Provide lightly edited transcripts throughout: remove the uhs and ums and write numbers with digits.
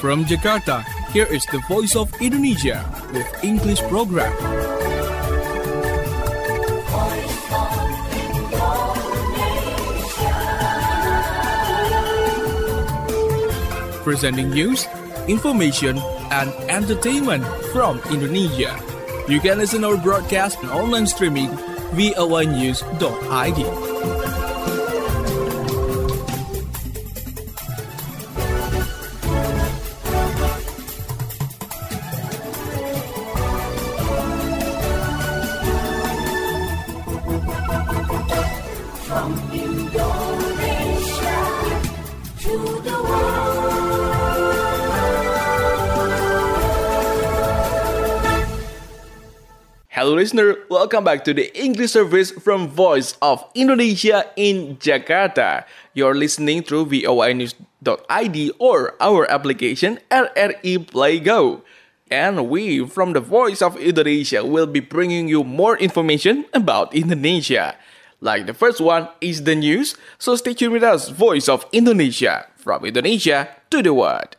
From Jakarta, here is the Voice of Indonesia with English program. Presenting news, information, and entertainment from Indonesia. You can listen our broadcast on online streaming voanews.id. From Indonesia to the world. Hello listener, welcome back to the English service from Voice of Indonesia in Jakarta. You're listening through voanews.id or our application RRI Play Go. And we from the Voice of Indonesia will be bringing you more information about Indonesia. Like the first one is the news, so stay tuned with us, Voice of Indonesia, from Indonesia to the world.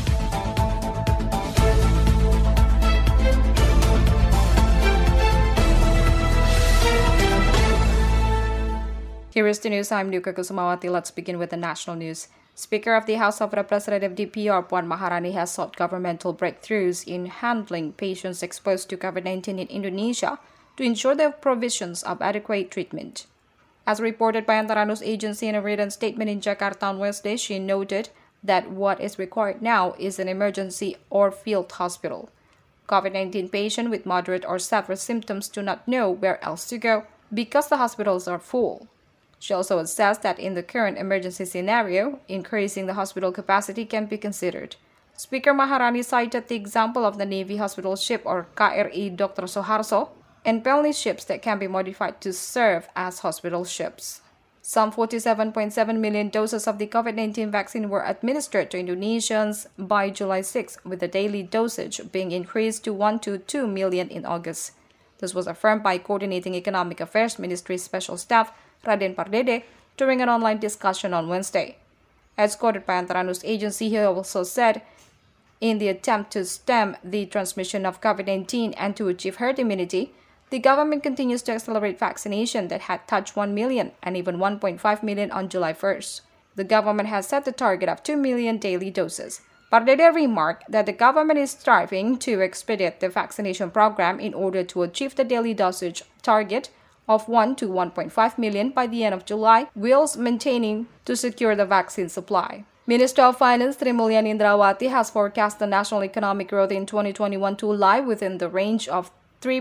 Here is the news. I'm Nuka Kusumawati. Let's begin with the national news. Speaker of the House of Representatives DPR Puan Maharani has sought governmental breakthroughs in handling patients exposed to COVID-19 in Indonesia to ensure the provisions of adequate treatment. As reported by Antara News Agency in a written statement in Jakarta on Wednesday, she noted that what is required now is an emergency or field hospital. COVID-19 patients with moderate or severe symptoms do not know where else to go because the hospitals are full. She also assessed that in the current emergency scenario, increasing the hospital capacity can be considered. Speaker Maharani cited the example of the Navy Hospital Ship or KRI Dr. Soeharto and Pelni ships that can be modified to serve as hospital ships. Some 47.7 million doses of the COVID-19 vaccine were administered to Indonesians by July 6, with the daily dosage being increased to 1 to 2 million in August. This was affirmed by Coordinating Economic Affairs Ministry Special Staff Raden Pardede during an online discussion on Wednesday. As quoted by Antara News Agency, he also said, in the attempt to stem the transmission of COVID-19 and to achieve herd immunity, the government continues to accelerate vaccination that had touched 1 million and even 1.5 million on July 1st. The government has set the target of 2 million daily doses. Pardede remarked that the government is striving to expedite the vaccination program in order to achieve the daily dosage target of 1 to 1.5 million by the end of July, whilst maintaining to secure the vaccine supply. Minister of Finance Sri Mulyani Indrawati has forecast the national economic growth in 2021 to lie within the range of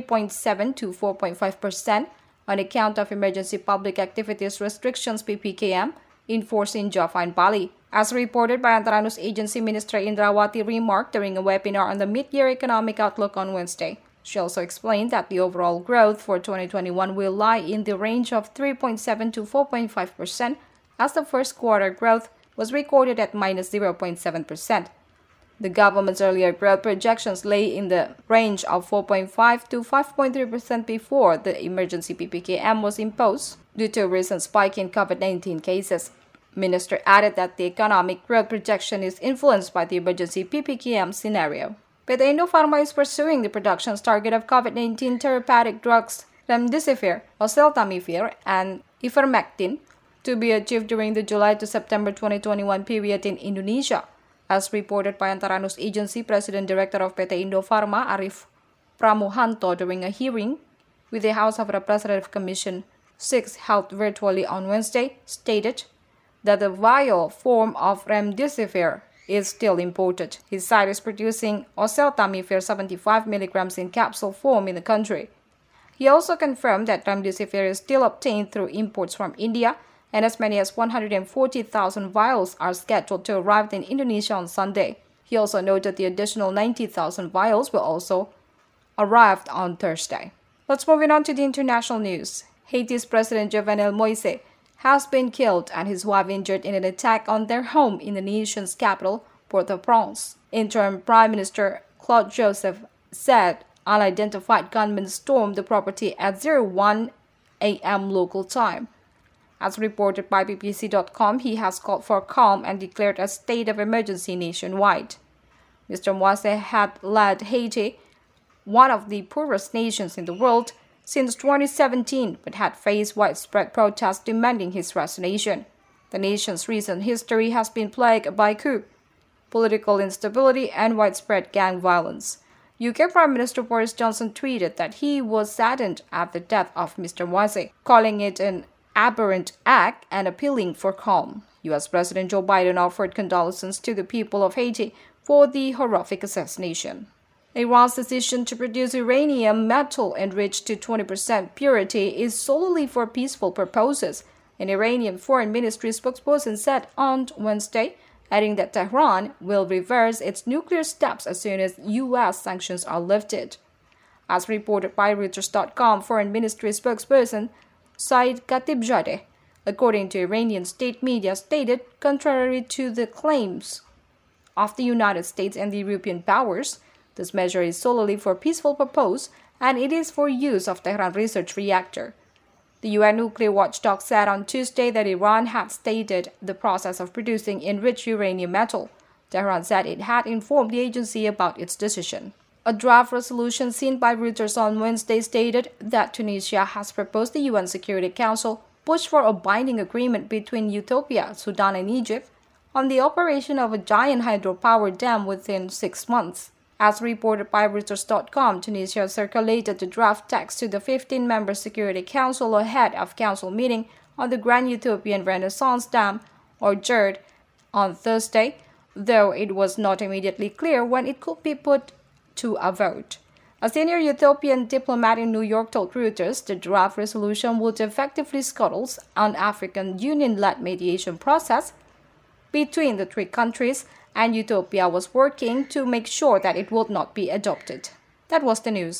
3.7 to 4.5% on account of emergency public activities restrictions (PPKM) enforced in Java and Bali. As reported by Antara News Agency, Minister Indrawati remarked during a webinar on the mid-year economic outlook on Wednesday. She also explained that the overall growth for 2021 will lie in the range of 3.7 to 4.5%, as the first quarter growth was recorded at minus 0.7%. The government's earlier growth projections lay in the range of 4.5 to 5.3% before the emergency PPKM was imposed due to a recent spike in COVID-19 cases. Minister added that the economic growth projection is influenced by the emergency PPKM scenario. PT Indofarma is pursuing the production's target of COVID-19 therapeutic drugs Remdesivir, Oseltamivir, and Ivermectin to be achieved during the July to September 2021 period in Indonesia. As reported by Antara News Agency, President Director of PT Indofarma, Arif Pramuhanto, during a hearing with the House of Representatives Commission 6 held virtually on Wednesday, stated that the vial form of Remdesivir is still imported. His site is producing Oseltamivir 75 milligrams in capsule form in the country. He also confirmed that Remdesivir is still obtained through imports from India, and as many as 140,000 vials are scheduled to arrive in Indonesia on Sunday. He also noted the additional 90,000 vials will also arrive on Thursday. Let's move on to the international news. Haiti's President Jovenel Moise has been killed and his wife injured in an attack on their home in the nation's capital, Port-au-Prince. Interim Prime Minister Claude Joseph said unidentified gunmen stormed the property at 01 a.m. local time. As reported by BBC.com, he has called for calm and declared a state of emergency nationwide. Mr. Moise had led Haiti, one of the poorest nations in the world, since 2017, but had faced widespread protests demanding his resignation. The nation's recent history has been plagued by coup, political instability, and widespread gang violence. UK Prime Minister Boris Johnson tweeted that he was saddened at the death of Mr. Moise, calling it an aberrant act and appealing for calm. US President Joe Biden offered condolences to the people of Haiti for the horrific assassination. Iran's decision to produce uranium metal enriched to 20% purity is solely for peaceful purposes, an Iranian Foreign Ministry spokesperson said on Wednesday, adding that Tehran will reverse its nuclear steps as soon as U.S. sanctions are lifted. As reported by Reuters.com, Foreign Ministry spokesperson Saeed Khatibzadeh, according to Iranian state media, stated, contrary to the claims of the United States and the European powers, this measure is solely for peaceful purpose and it is for use of Tehran research reactor. The UN nuclear watchdog said on Tuesday that Iran had started the process of producing enriched uranium metal. Tehran said it had informed the agency about its decision. A draft resolution seen by Reuters on Wednesday stated that Tunisia has proposed the UN Security Council push for a binding agreement between Ethiopia, Sudan, and Egypt on the operation of a giant hydropower dam within 6 months. As reported by Reuters.com, Tunisia circulated the draft text to the 15-member Security Council ahead of Council meeting on the Grand Ethiopian Renaissance Dam, or GERD, on Thursday, though it was not immediately clear when it could be put to a vote. A senior Ethiopian diplomat in New York told Reuters the draft resolution would effectively scuttle an African Union-led mediation process between the three countries, and Ethiopia was working to make sure that it would not be adopted. That was the news.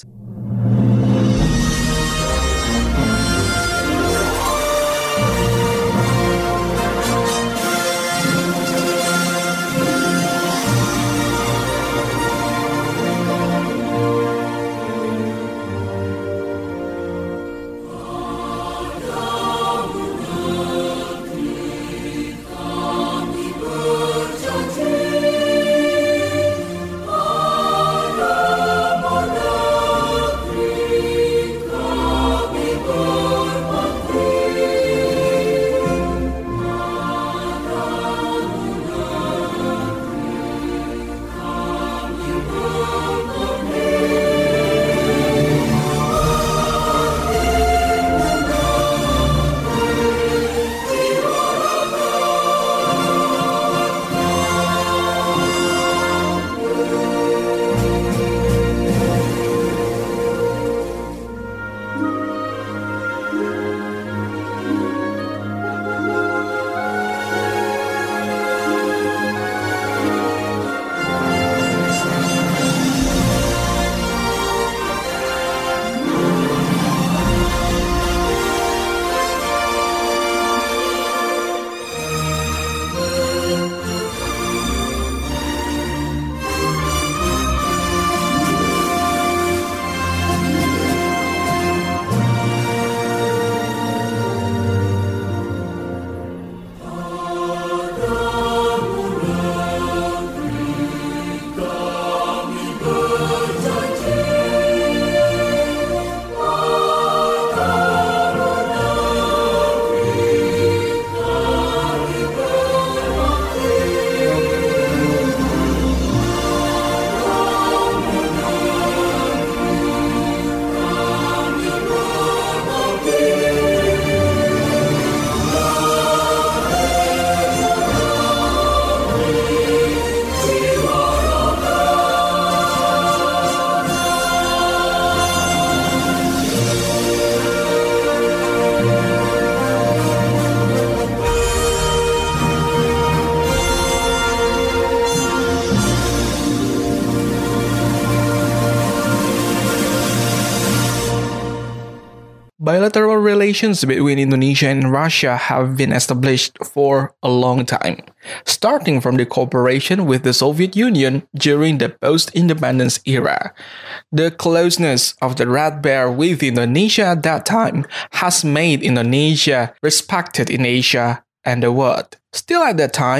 Bilateral relations between Indonesia and Russia have been established for a long time, starting from the cooperation with the Soviet Union during the post-independence era. The closeness of the Red Bear with Indonesia at that time has made Indonesia respected in Asia and the world. Still at that time,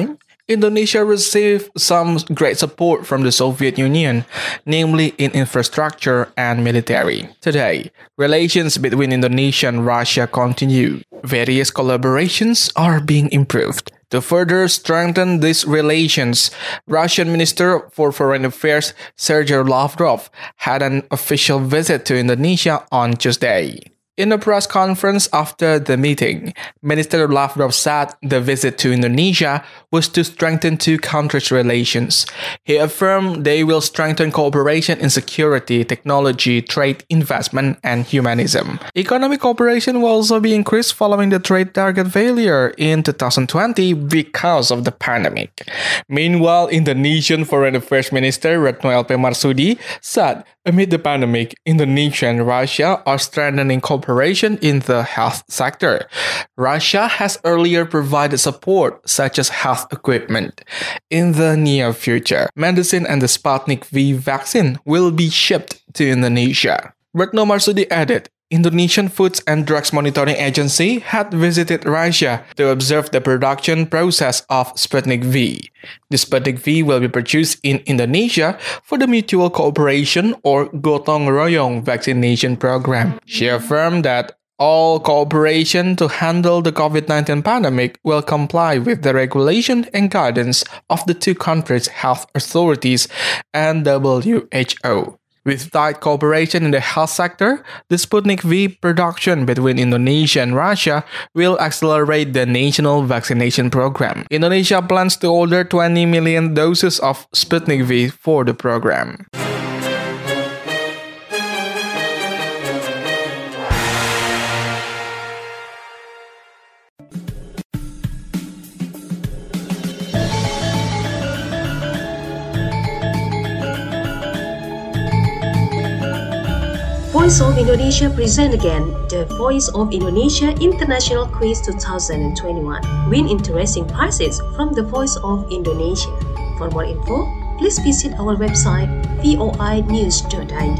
Indonesia received some great support from the Soviet Union, namely in infrastructure and military. Today, relations between Indonesia and Russia continue. Various collaborations are being improved. To further strengthen these relations, Russian Minister for Foreign Affairs Sergei Lavrov had an official visit to Indonesia on Tuesday. In a press conference after the meeting, Minister Lavrov said the visit to Indonesia was to strengthen two countries' relations. He affirmed they will strengthen cooperation in security, technology, trade, investment, and humanism. Economic cooperation will also be increased following the trade target failure in 2020 because of the pandemic. Meanwhile, Indonesian Foreign Affairs Minister Retno LP Marsudi said amid the pandemic, Indonesia and Russia are strengthening cooperation in the health sector. Russia has earlier provided support such as health equipment. In the near future, medicine and the Sputnik V vaccine will be shipped to Indonesia. Retno Marsudi added, Indonesian Foods and Drugs Monitoring Agency had visited Russia to observe the production process of Sputnik V. The Sputnik V will be produced in Indonesia for the Mutual Cooperation or Gotong Royong vaccination program. She affirmed that all cooperation to handle the COVID-19 pandemic will comply with the regulation and guidance of the two countries' health authorities and WHO. With tight cooperation in the health sector, the Sputnik V production between Indonesia and Russia will accelerate the national vaccination program. Indonesia plans to order 20 million doses of Sputnik V for the program. Voice of Indonesia present again the Voice of Indonesia International Quiz 2021. Win interesting prizes from the Voice of Indonesia. For more info, please visit our website voinews.id.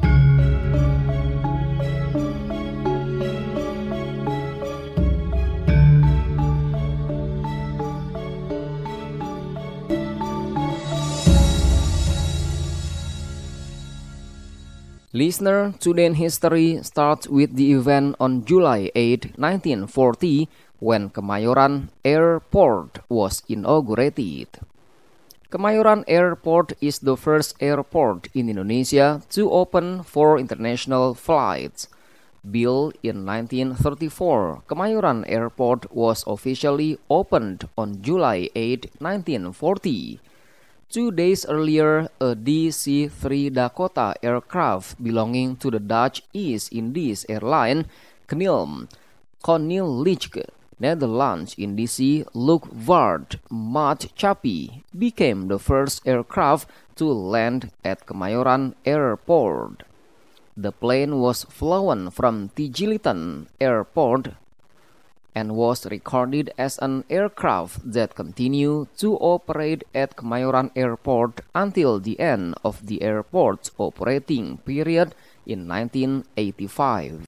Listener, Today in History starts with the event on July 8, 1940, when Kemayoran Airport was inaugurated. Kemayoran Airport is the first airport in Indonesia to open for international flights. Built in 1934, Kemayoran Airport was officially opened on July 8, 1940. 2 days earlier, a DC-3 Dakota aircraft belonging to the Dutch East Indies Airline, Koninklijke Netherlands Indische Luchtvaart Maatschappij, became the first aircraft to land at Kemayoran Airport. The plane was flown from Tijilitan Airport and was recorded as an aircraft that continued to operate at Kemayoran Airport until the end of the airport's operating period in 1985.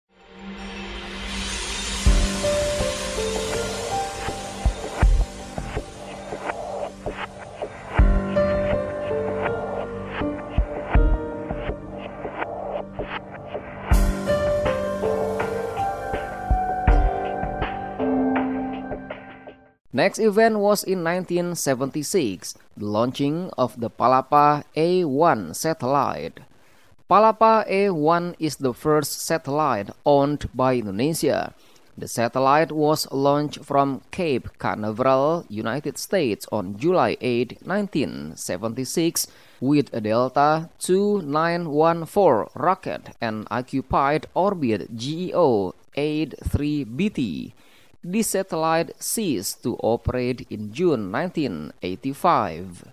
Next event was in 1976, the launching of the Palapa A1 satellite. Palapa A1 is the first satellite owned by Indonesia. The satellite was launched from Cape Canaveral, United States on July 8, 1976 with a Delta II-914 rocket and occupied orbit GEO-83BT. The satellite ceased to operate in June 1985.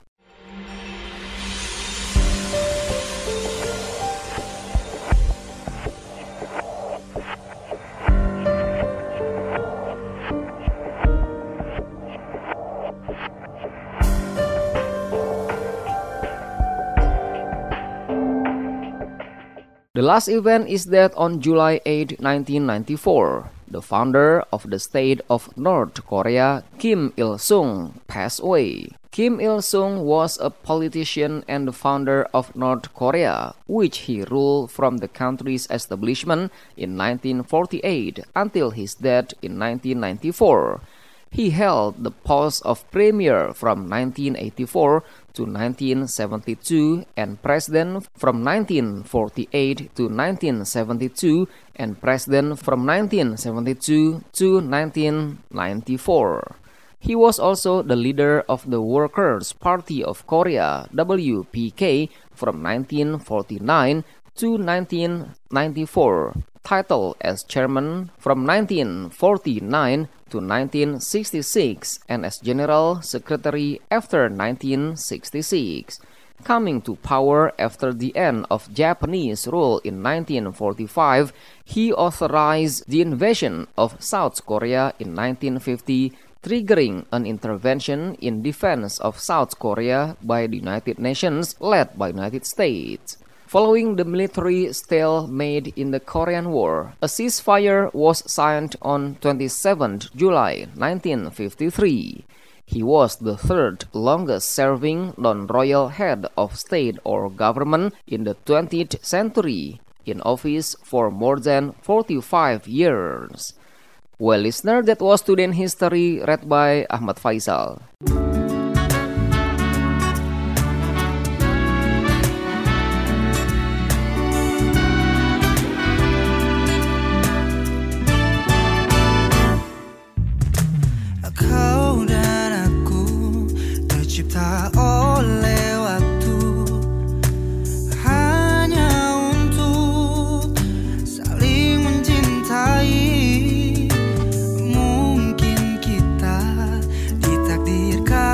The last event is that on July 8, 1994, the founder of the state of North Korea, Kim Il-sung, passed away. Kim Il-sung was a politician and the founder of North Korea, which he ruled from the country's establishment in 1948 until his death in 1994. He held the post of premier from 1984 to 1972 and president from 1948 to 1972 and president from 1972 to 1994. He was also the leader of the Workers' Party of Korea, WPK, from 1949 to 1994, titled as chairman from 1949 to 1966 and as general secretary after 1966. Coming to power after the end of Japanese rule in 1945, he authorized the invasion of South Korea in 1950, triggering an intervention in defense of South Korea by the United Nations led by the United States. Following the military stalemate in the Korean War, a ceasefire was signed on 27 July 1953. He was the third longest-serving non-royal head of state or government in the 20th century, in office for more than 45 years. Well, listener, that was Today in History read by Ahmad Faisal. Kau dan aku tercipta oleh waktu hanya untuk saling mencintai. Mungkin kita ditakdirkan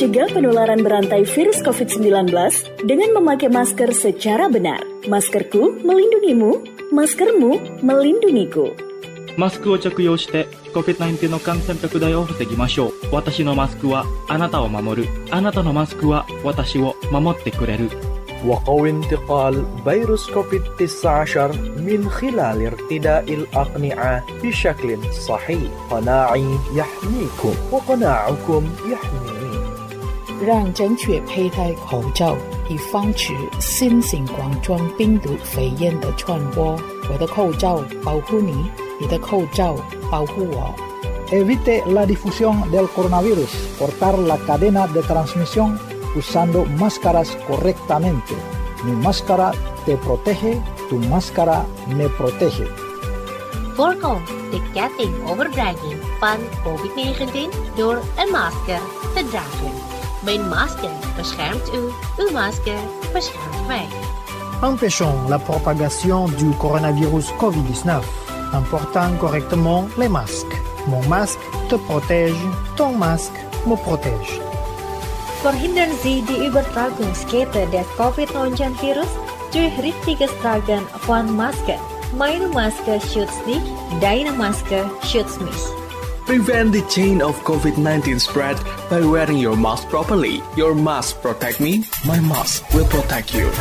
mencegah penularan berantai virus COVID-19 dengan memakai masker secara benar. Maskerku melindungimu, maskermu melindungiku. マスクを着用して COVID-19 の感染拡大を防ぎましょう。私のマスクはあなたを守る。あなたのマスクは私を守ってくれる。 وقوي انتقال فيروس كوفيد-19 من خلال ارتداء الأقنعة بشكل صحيح. قناعي يحميكم وقناعكم يحميني. 让正确佩戴口罩，以防止新型冠状病毒肺炎的传播。我的口罩保护你，你的口罩保护我。 Evite la difusión del coronavirus. Cortar la cadena de transmisión usando máscaras correctamente. Mi máscara te protege, tu máscara me protege. Voorkom de ketting overdraging van COVID-19 door een masker te dragen. Mijn masker beschermt u, uw masker beschermt mij. Empêchons la propagation du coronavirus COVID-19 en portant correctement les masques. Mon masque te protège, ton masque me protège. Verhindern Sie die Übertragungskette des Covid-19-Virus durch richtiges Tragen von Masken. Meine Maske schützt dich, deine Maske schützt mich. Prevent the chain of COVID-19 spread by wearing your mask properly. Your mask protect me, my mask will protect you.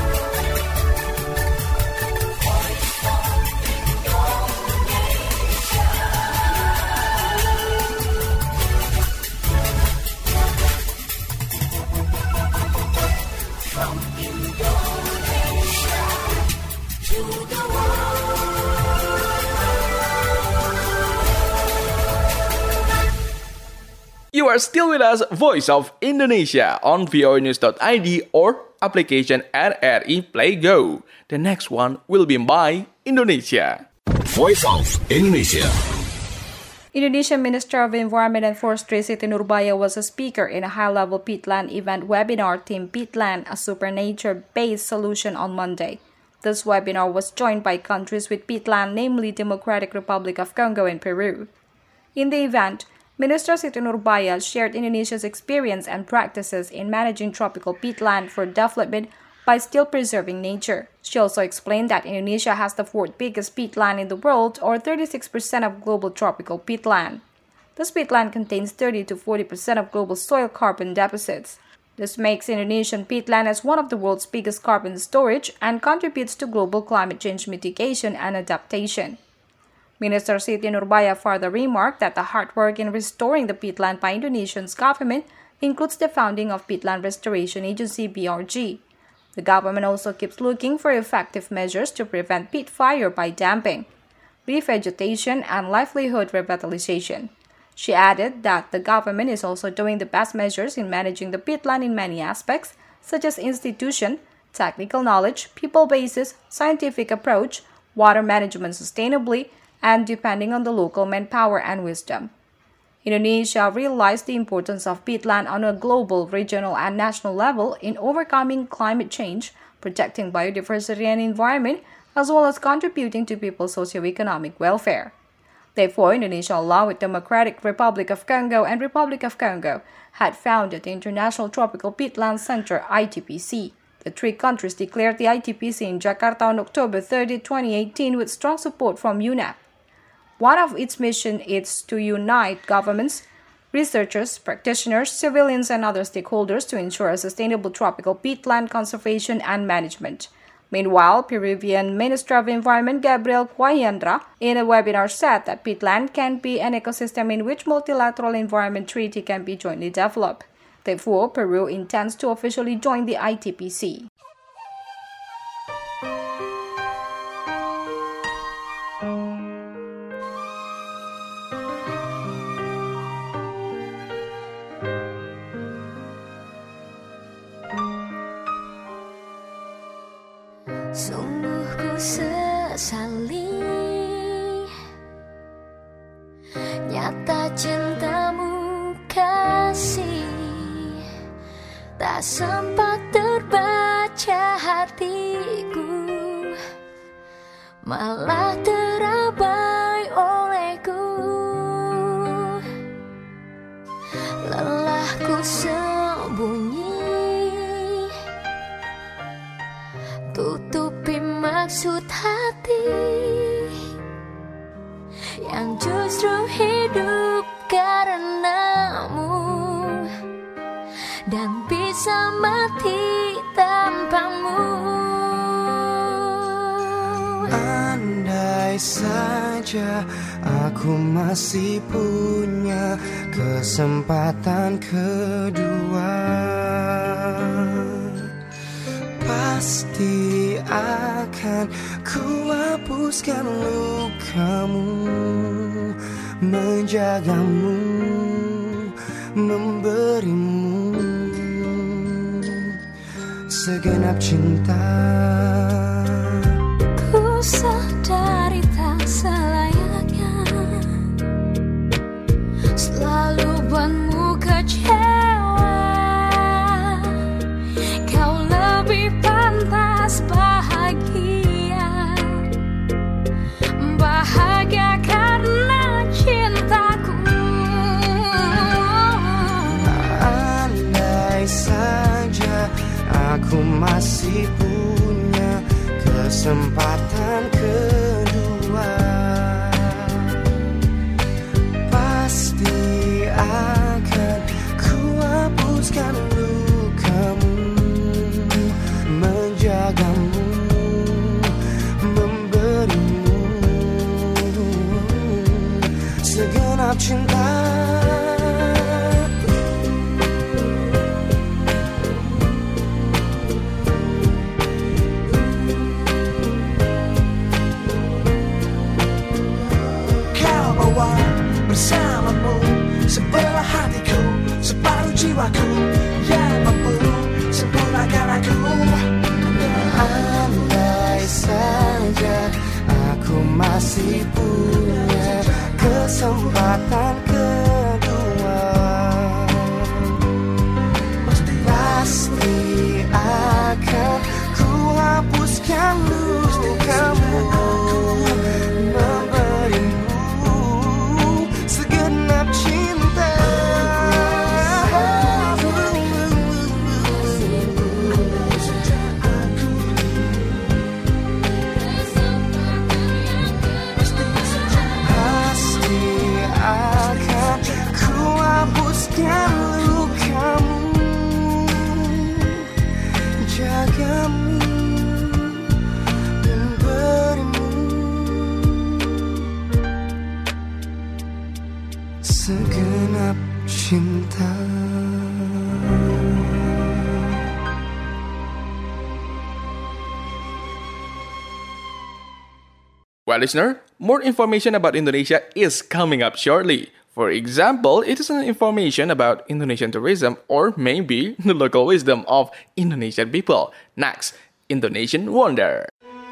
You are still with us, Voice of Indonesia, on voanews.id or application RRI Play Go. The next one will be by Indonesia. Voice of Indonesia. Indonesian Minister of Environment and Forestry Siti Nurbaya was a speaker in a high-level peatland event webinar themed Peatland, a super nature-based solution on Monday. This webinar was joined by countries with peatland, namely Democratic Republic of Congo and Peru. In the event, Minister Siti Nurbaya shared Indonesia's experience and practices in managing tropical peatland for development by still preserving nature. She also explained that Indonesia has the fourth biggest peatland in the world, or 36% of global tropical peatland. This peatland contains 30 to 40% of global soil carbon deposits. This makes Indonesian peatland as one of the world's biggest carbon storage and contributes to global climate change mitigation and adaptation. Minister Siti Nurbaya further remarked that the hard work in restoring the peatland by Indonesia's government includes the founding of Peatland Restoration Agency (BRG). The government also keeps looking for effective measures to prevent peat fire by damping, revegetation, and livelihood revitalization. She added that the government is also doing the best measures in managing the peatland in many aspects, such as institution, technical knowledge, people basis, scientific approach, water management sustainably, and depending on the local manpower and wisdom. Indonesia realized the importance of peatland on a global, regional, and national level in overcoming climate change, protecting biodiversity and environment, as well as contributing to people's socio-economic welfare. Therefore, Indonesia, along with Democratic Republic of Congo and Republic of Congo, had founded the International Tropical Peatland Center (ITPC). The three countries declared the ITPC in Jakarta on October 30, 2018, with strong support from UNEP. One of its missions is to unite governments, researchers, practitioners, civilians, and other stakeholders to ensure a sustainable tropical peatland conservation and management. Meanwhile, Peruvian Minister of Environment Gabriel Cuajiandra in a webinar said that peatland can be an ecosystem in which multilateral environment treaty can be jointly developed. Therefore, Peru intends to officially join the ITPC. Sungguh ku sesali nyata cintamu kasih, tak sempat terbaca hatiku, malah terabai olehku. Lelahku sembuh maksud hati yang justru hidup karenamu dan bisa mati tanpamu. Andai saja aku masih punya kesempatan kedua, pasti akan ku hapuskan lukamu, menjagamu, memberimu segenap cinta. Ku sadari tak selayaknya selalu buatmu kecewa. Kau lebih pantas bahagia, bahagia karena cintaku. Andai saja aku masih punya kesempatan kedua, pasti akan ku hapuskan lukamu, menjagamu, memberimu segenap cinta. Bersamamu, sebelah hatiku, separuh jiwaku yang mampu sempurnakan aku. Andai saja aku masih punya kesempatan kedua, pasti akan ku hapuskan lukamu, segenap cinta. Well, listener, more information about Indonesia is coming up shortly. For example, it is an information about Indonesian tourism or maybe the local wisdom of Indonesian people. Next, Indonesian Wonder.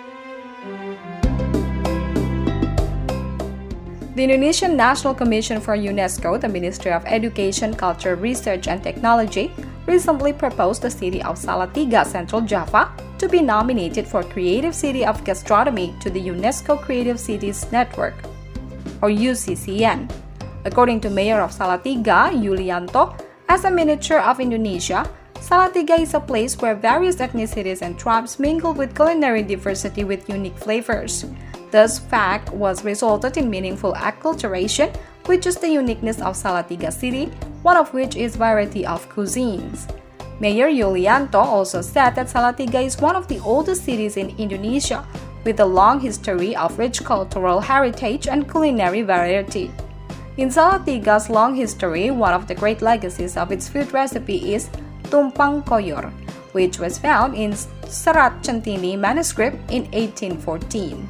The Indonesian National Commission for UNESCO, the Ministry of Education, Culture, Research and Technology, recently proposed the city of Salatiga, Central Java, to be nominated for Creative City of Gastronomy to the UNESCO Creative Cities Network, or UCCN. According to Mayor of Salatiga, Yulianto, as a miniature of Indonesia, Salatiga is a place where various ethnicities and tribes mingle with culinary diversity with unique flavors. This fact was resulted in meaningful acculturation, which is the uniqueness of Salatiga city, one of which is variety of cuisines. Mayor Yulianto also said that Salatiga is one of the oldest cities in Indonesia, with a long history of rich cultural heritage and culinary variety. In Salatiga's long history, one of the great legacies of its food recipe is tumpang koyor, which was found in Serat Centini manuscript in 1814.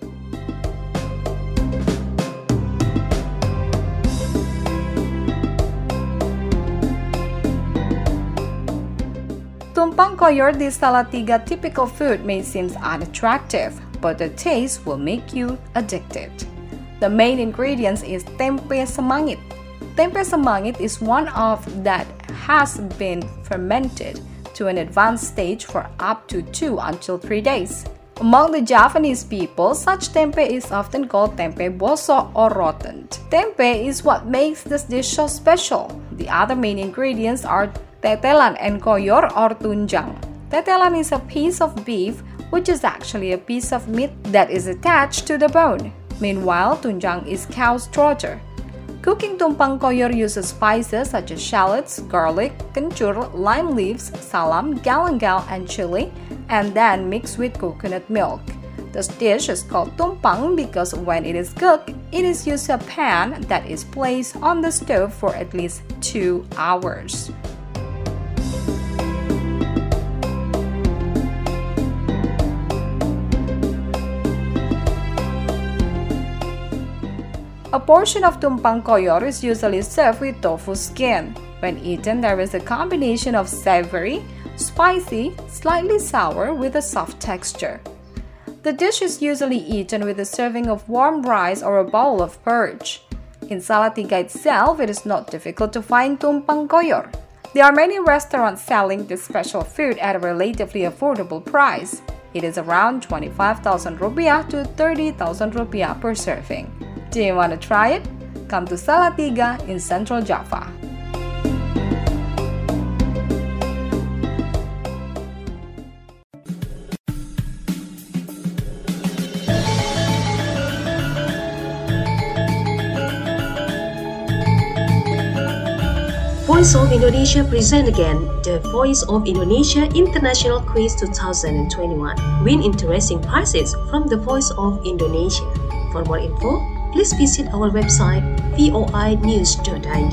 Tumpang koyor, the Salatiga typical food, may seem unattractive, but the taste will make you addicted. The main ingredients is tempe semangit. Tempe semangit is one of that has been fermented to an advanced stage for up to 2 until 3 days. Among the Javanese people, such tempe is often called tempe boso or rotten. Tempe is what makes this dish so special. The other main ingredients are tetelan and koyor or tunjang. Tetelan is a piece of beef which is actually a piece of meat that is attached to the bone. Meanwhile, tunjang is cow's trotter. Cooking tumpang koyor uses spices such as shallots, garlic, kencur, lime leaves, salam, galangal, and chili, and then mixed with coconut milk. This dish is called tumpang because when it is cooked, it is used a pan that is placed on the stove for at least 2 hours. A portion of tumpang koyor is usually served with tofu skin. When eaten, there is a combination of savory, spicy, slightly sour with a soft texture. The dish is usually eaten with a serving of warm rice or a bowl of porridge. In Salatiga itself, it is not difficult to find tumpang koyor. There are many restaurants selling this special food at a relatively affordable price. It is around 25,000 rupiah to 30,000 rupiah per serving. Do you want to try it? Come to Salatiga in Central Java. Voice of Indonesia present again the Voice of Indonesia International Quiz 2021. Win interesting prizes from the Voice of Indonesia. For more info, please visit our website voinews.id.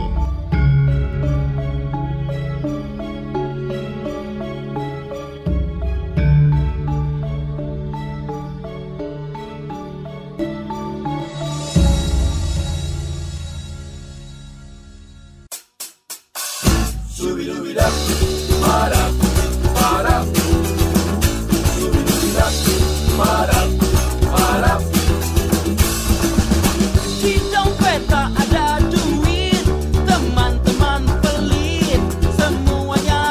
Di dompet tak ada duit, teman-teman pelit, semuanya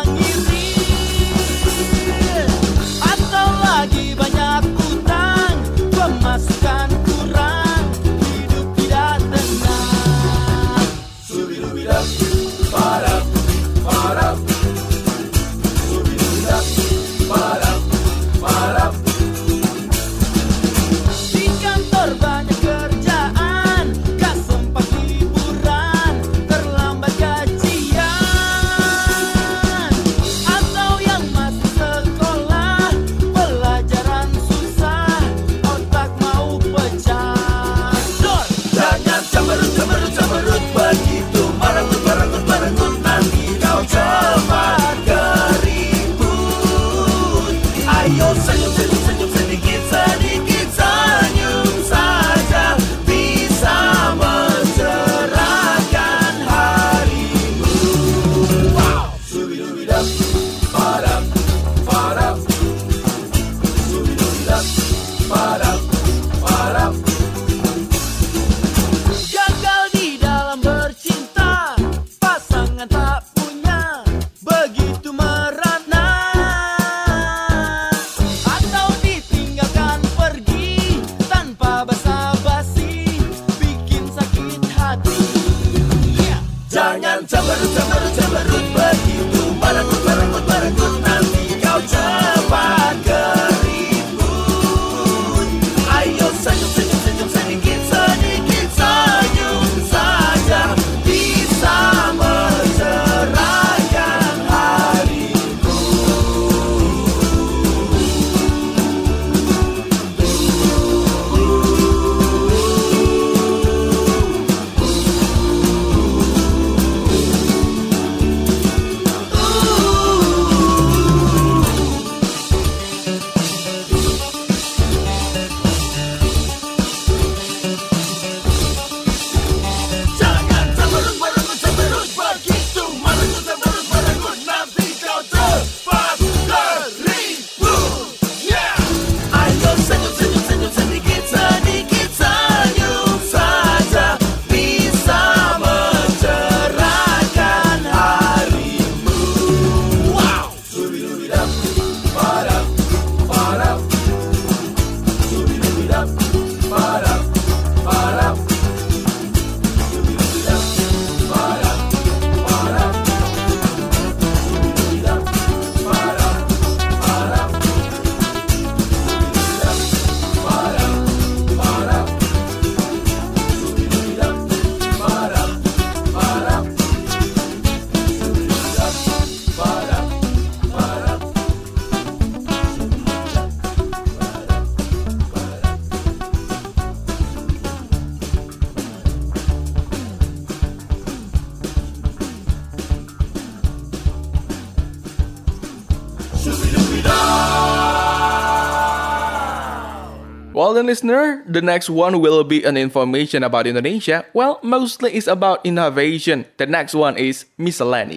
ngirit. Atau lagi banyak utang, pemasukan kurang, hidup tidak tenang. Subi-dubi-dap, padap, padap. Well then, listener, the next one will be an information about Indonesia. Well, mostly it's about innovation. The next one is miscellany.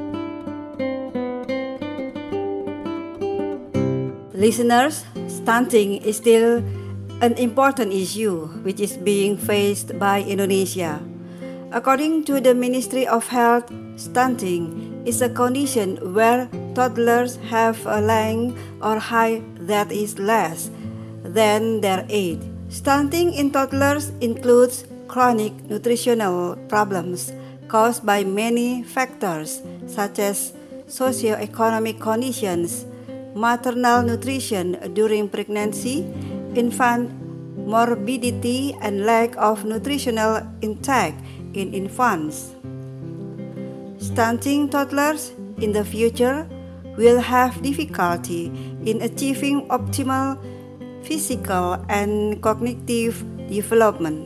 Listeners, stunting is still an important issue which is being faced by Indonesia. According to the Ministry of Health, stunting is a condition where toddlers have a length or height that is less than their age. Stunting in toddlers includes chronic nutritional problems caused by many factors such as socioeconomic conditions, maternal nutrition during pregnancy, infant morbidity, and lack of nutritional intake in infants. Stunting toddlers in the future will have difficulty in achieving optimal physical and cognitive development.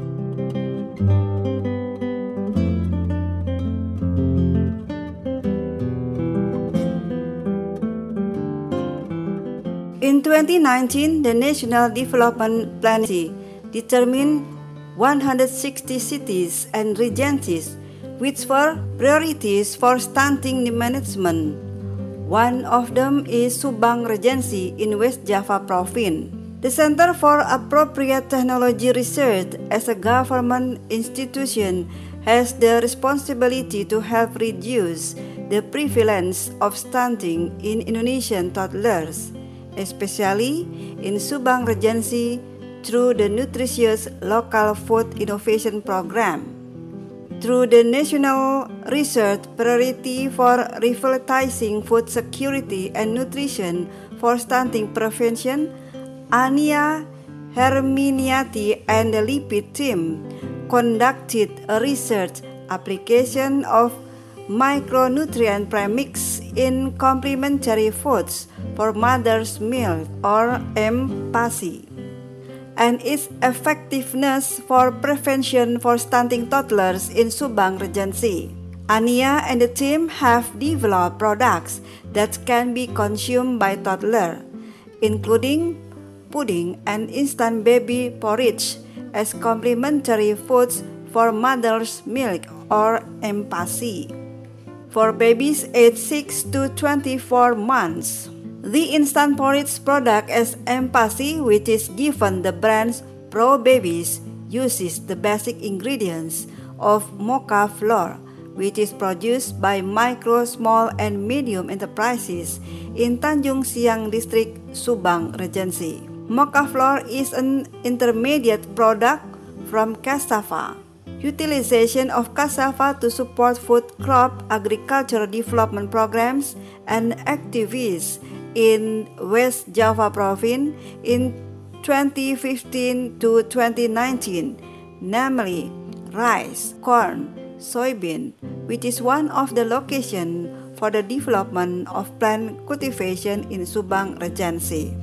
In 2019, the National Development Plan determined 160 cities and regions which were priorities for stunting management. One of them is Subang Regency in West Java Province. The Center for Appropriate Technology Research as a government institution has the responsibility to help reduce the prevalence of stunting in Indonesian toddlers, especially in Subang Regency through the Nutritious Local Food Innovation Program. Through the National Research Priority for Revitalizing Food Security and Nutrition for Stunting Prevention, Ania Herminiati and the LIPID team conducted a research application of micronutrient premix in complementary foods for mother's milk or MPASI, and its effectiveness for prevention for stunting toddlers in Subang Regency. Ania and the team have developed products that can be consumed by toddlers, including pudding and instant baby porridge as complementary foods for mother's milk or MPASI. For babies aged 6 to 24 months, the instant porridge product as MPASI, which is given the brand Pro Babies, uses the basic ingredients of mocha flour, which is produced by micro, small, and medium enterprises in Tanjung Siang District, Subang Regency. Mocha flour is an intermediate product from cassava. Utilization of cassava to support food crop agriculture development programs and activities in West Java Province in 2015 to 2019, namely rice, corn, soybean, which is one of the locations for the development of plant cultivation in Subang Regency.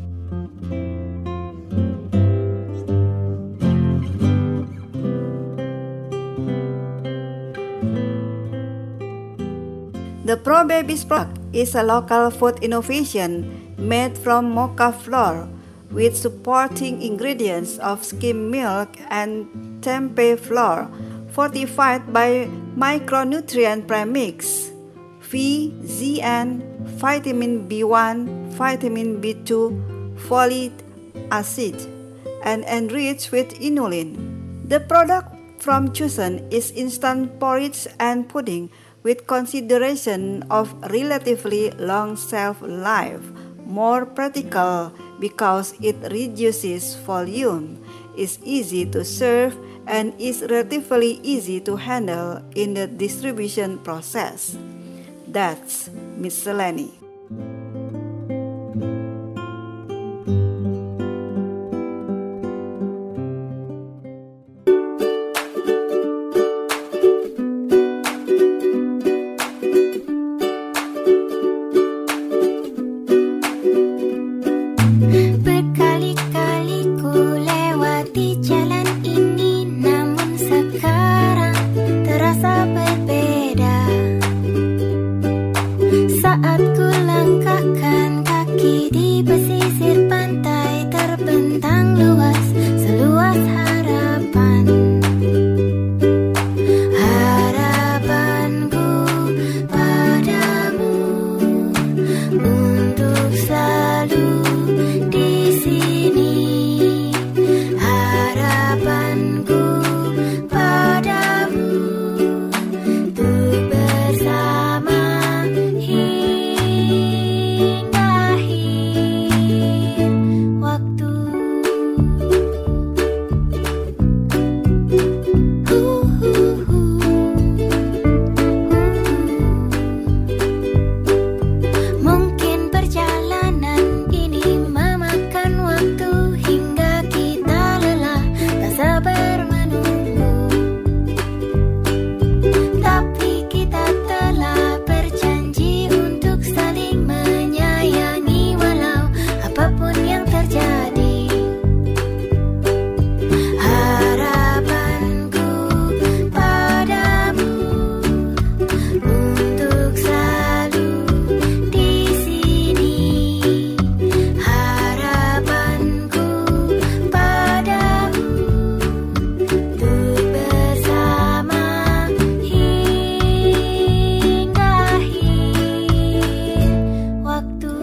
The Pro Babies product is a local food innovation made from mocha flour with supporting ingredients of skim milk and tempeh flour fortified by micronutrient premix, V, ZN, vitamin B1, vitamin B2, folic acid, and enriched with inulin. The product from chosen is instant porridge and pudding with consideration of relatively long shelf life, more practical because it reduces volume, is easy to serve, and is relatively easy to handle in the distribution process. That's miscellany. Saat ku untuk selalu di sini. Harapanku padamu untuk bersama hingga akhir waktu. Mungkin perjalanan ini memakan waktu hingga kita lelah, tak sabar menunggu. Tapi kita telah berjanji untuk saling menyayangi walau apapun yang terjadi. Harapanku padamu untuk selalu di sini. Harapanku padamu untuk bersama hingga akhir waktu.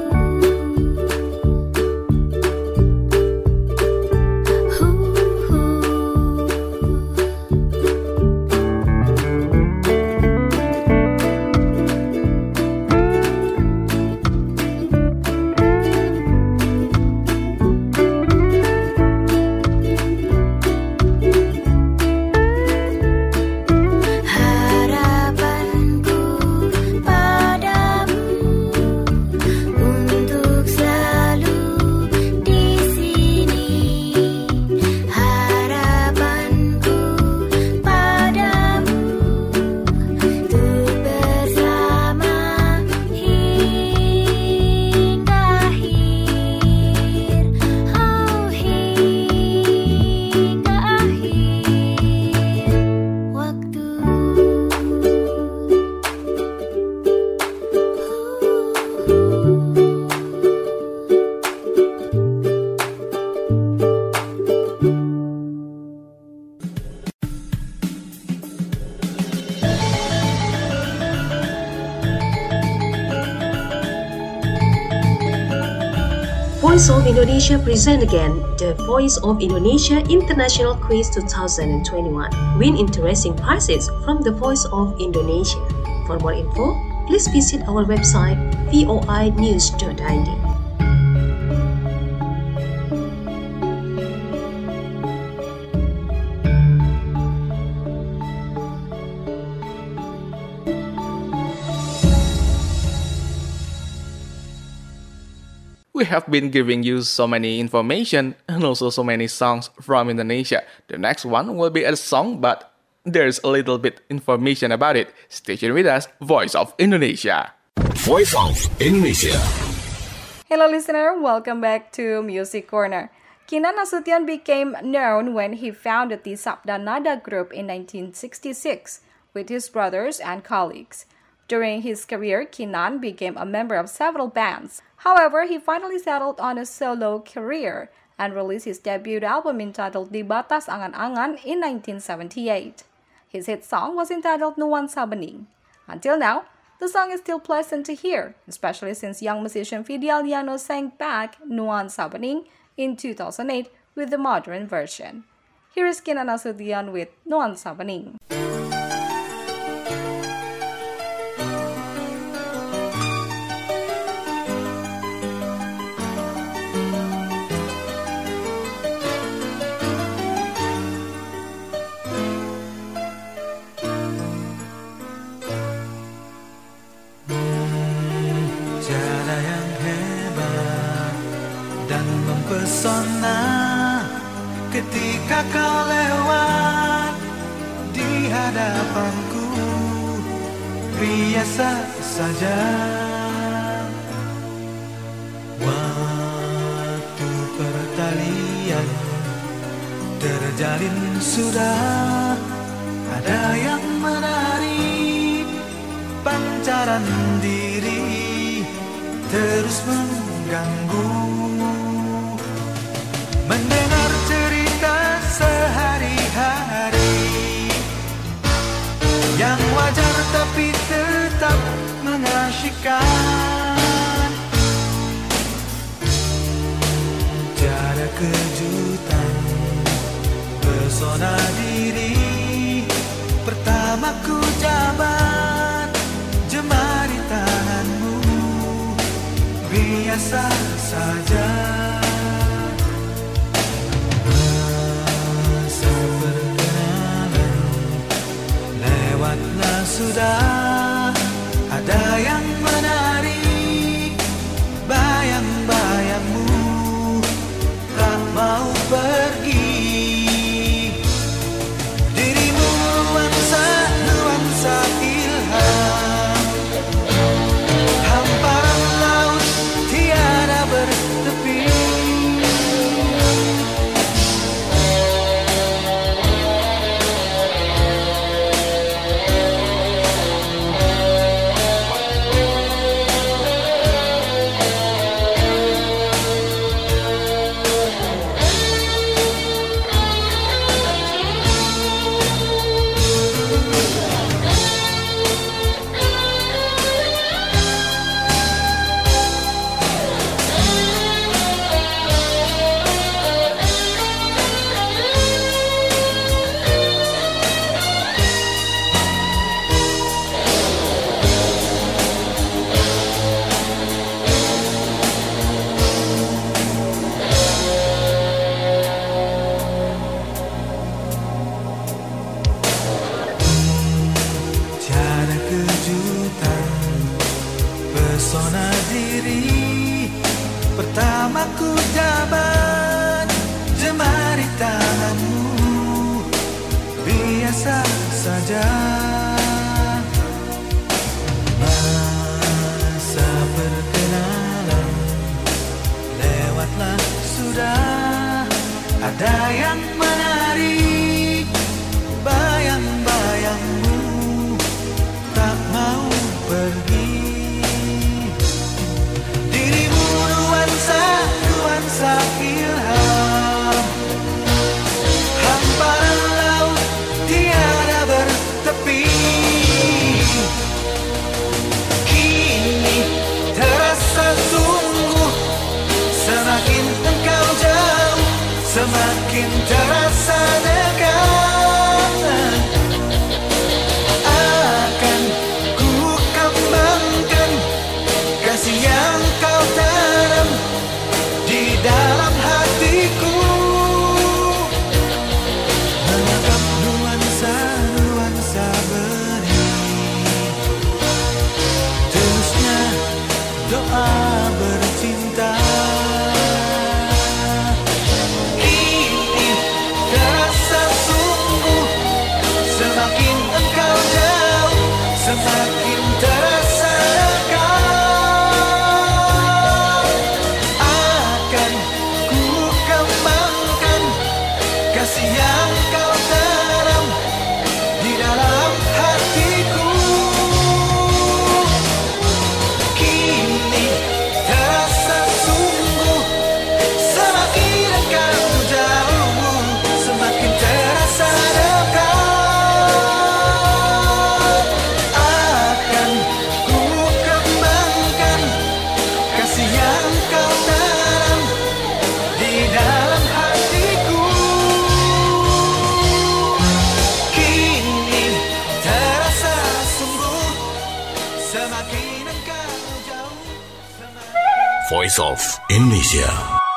Harapanku padamu untuk selalu di sini. Harapanku padamu untuk bersama hingga akhir, oh hingga akhir waktu. Voice of Indonesia present again the Voice of Indonesia International Quiz 2021. Win interesting prizes from the Voice of Indonesia. For more info, please visit our website voinews.id. We have been giving you so many information and also so many songs from Indonesia. The next one will be a song, but there's a little bit information about it. Stay tuned with us, Voice of Indonesia. Voice of Indonesia. Hello listener, welcome back to Music Corner. Kinan Nasution became known when he founded the Sabda Nada group in 1966 with his brothers and colleagues. During his career, Kinan became a member of several bands. However, he finally settled on a solo career and released his debut album entitled Di Batas Angan-Angan in 1978. His hit song was entitled Nuansa Bening. Until now, the song is still pleasant to hear, especially since young musician Fidialiano sang back Nuansa Bening in 2008 with the modern version. Here is Kinan Nasution with Nuansa Bening. Cara yang hebat dan mempesona ketika kau lewat di hadapanku, biasa saja. Waktu pertalian terjalin sudah ada yang menarik, pancaran diri terus mengganggu. Mendengar cerita sehari-hari yang wajar tapi tetap mengasyikkan. kejutan, pesona diri pertama ku jabat, jemari tanganmu biasa saja. Masa perkenalan lewatlah sudah, ada yang menarik bayang-bayangmu tak mau pergi. Dirimu nuansa ilham, hamparan laut tiada bertepi. Pesona diri pertama ku jabat, jemari tanganmu biasa saja. Masa perkenalan lewatlah sudah, ada yang menarik bayang-bayangmu tak mau pergi. Nuansa ilham, hamparan laut tiada bertepi. Kini terasa sungguh, semakin engkau jauh, semakin terasa dekat. Akan ku kembangkan kasih yang kau tanam di dalam hatiku, menangkap nuansa benih, terusnya doa bercinta. Ini terasa sungguh, semakin engkau jauh, semakin terasa dekat. Kasih yang kau tanam di dalam hatiku, kini terasa sungguh, semakin engkau jauh, semakin terasa dekat. Akan ku kembangkan kasih yang kau tanam di dalam hatiku. Voice of Indonesia.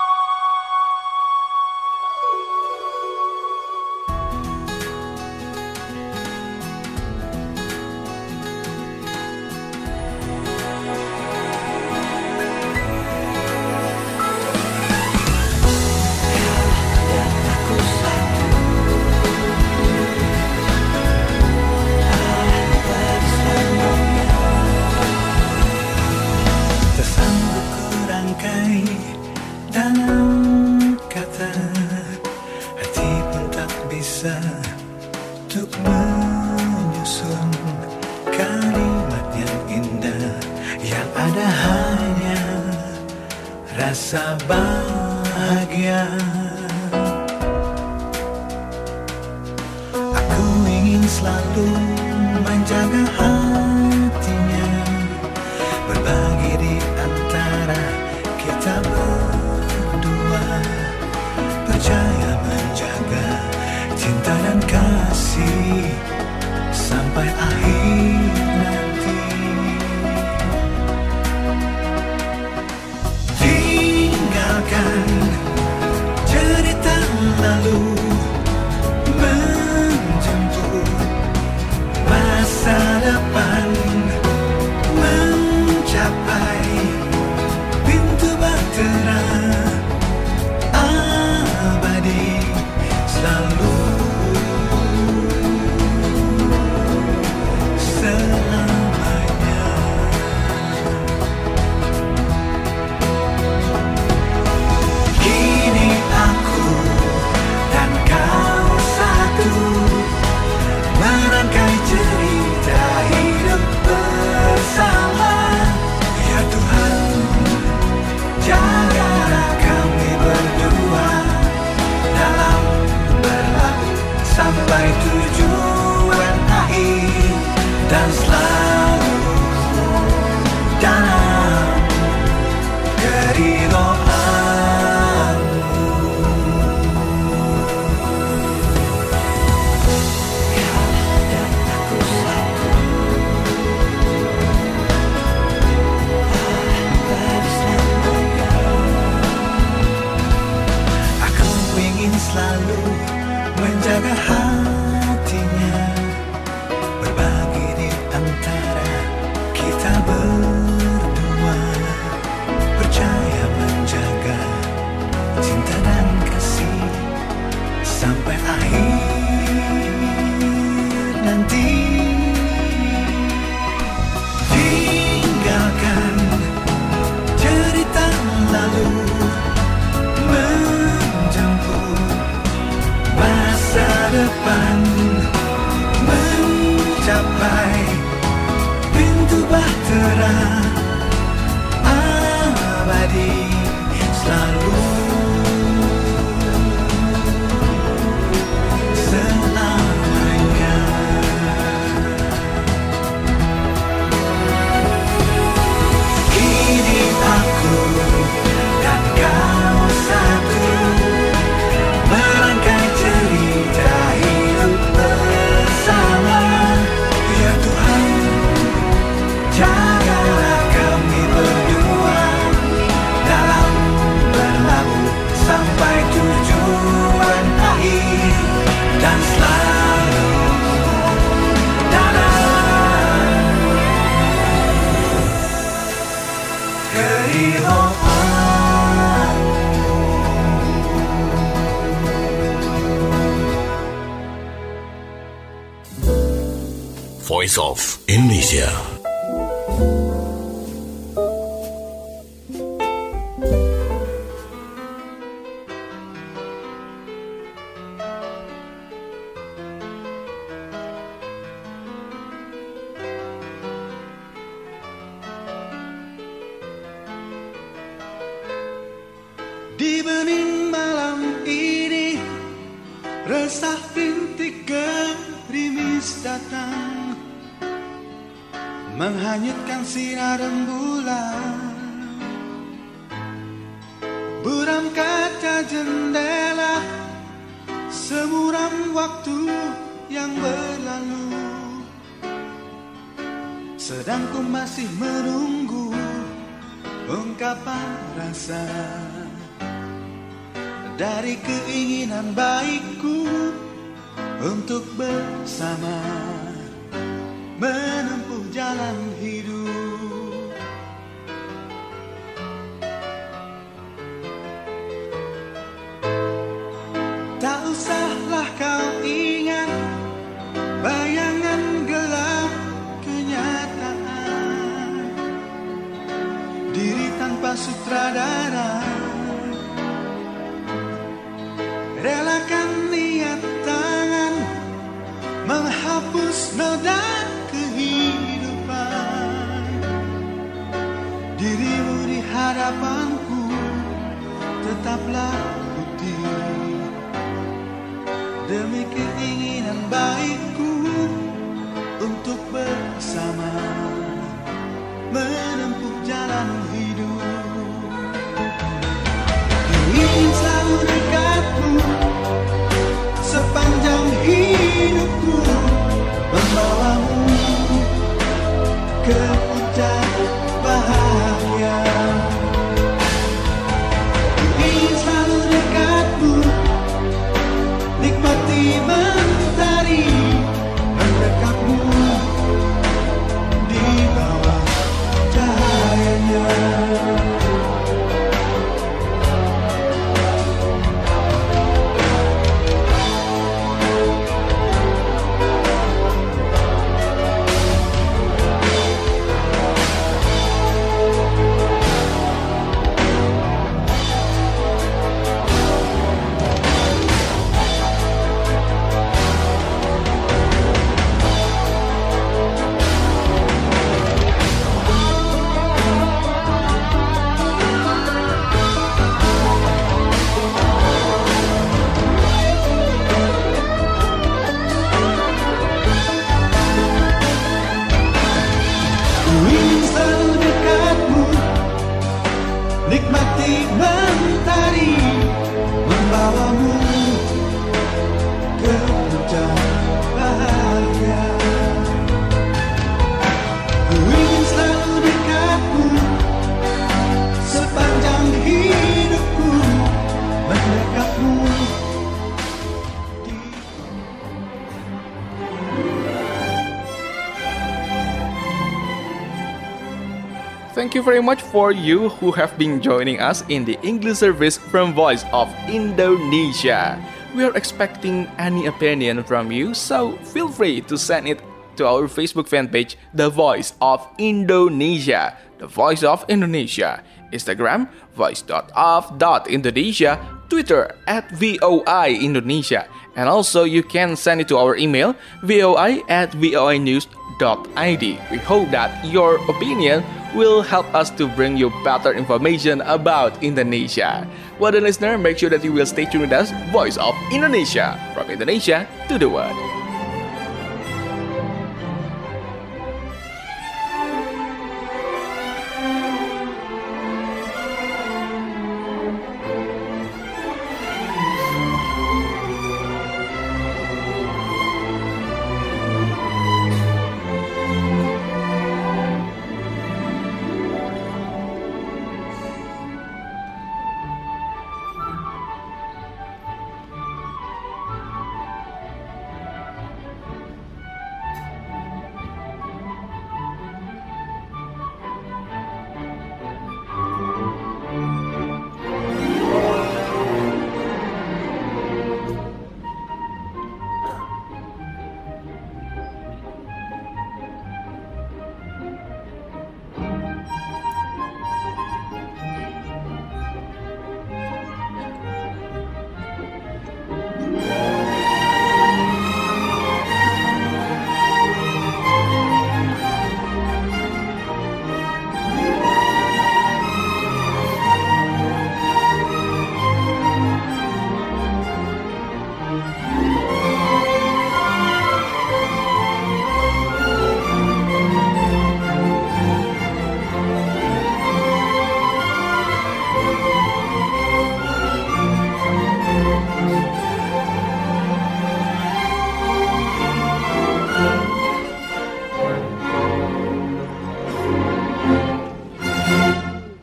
Dalam kata hati pun tak bisa untuk menyusun kalimat yang indah, yang ada hanya rasa bahagia. Aku ingin selalu menjaga hatinya, berbagi di antara kita berdua. Voice of Indonesia. Di bening malam ini, resah rintik gerimis datang, menghanyutkan sinar rembulan. Buram kaca jendela, semuram waktu yang berlalu. Sedang ku masih menunggu ungkapan rasa dari keinginan baikku untuk bersama menempuh jalan hidup. Tak usahlah kau ingat bayangan gelap kenyataan, diri tanpa sutradara. Relakan niat tangan menghapus noda kehidupan. Dirimu di hadapanku tetaplah putih, demi keinginan baikku untuk bersama menempuh jalan hidup. Ingin selalu dekatmu sepanjang hidupku, membawamu ke puncak bahagia. Ingin selalu dekatmu, nikmati mentari mendekapmu di bawah cahayanya. Nikmati mentari membawamu ke puncak bahagia. Ku ingin selalu dekatmu sepanjang hidupku, mendekapmu. Thank you very much for you who have been joining us in the English service from Voice of Indonesia. We are expecting any opinion from you, so feel free to send it to our Facebook fan page, The Voice of Indonesia, The Voice of Indonesia, Instagram, voice.of.indonesia, Twitter @VOI Indonesia, and also you can send it to our email, voi@voinews.id. We hope that your opinion will help us to bring you better information about Indonesia. Well, the listener, make sure that you will stay tuned with us, Voice of Indonesia, from Indonesia to the world.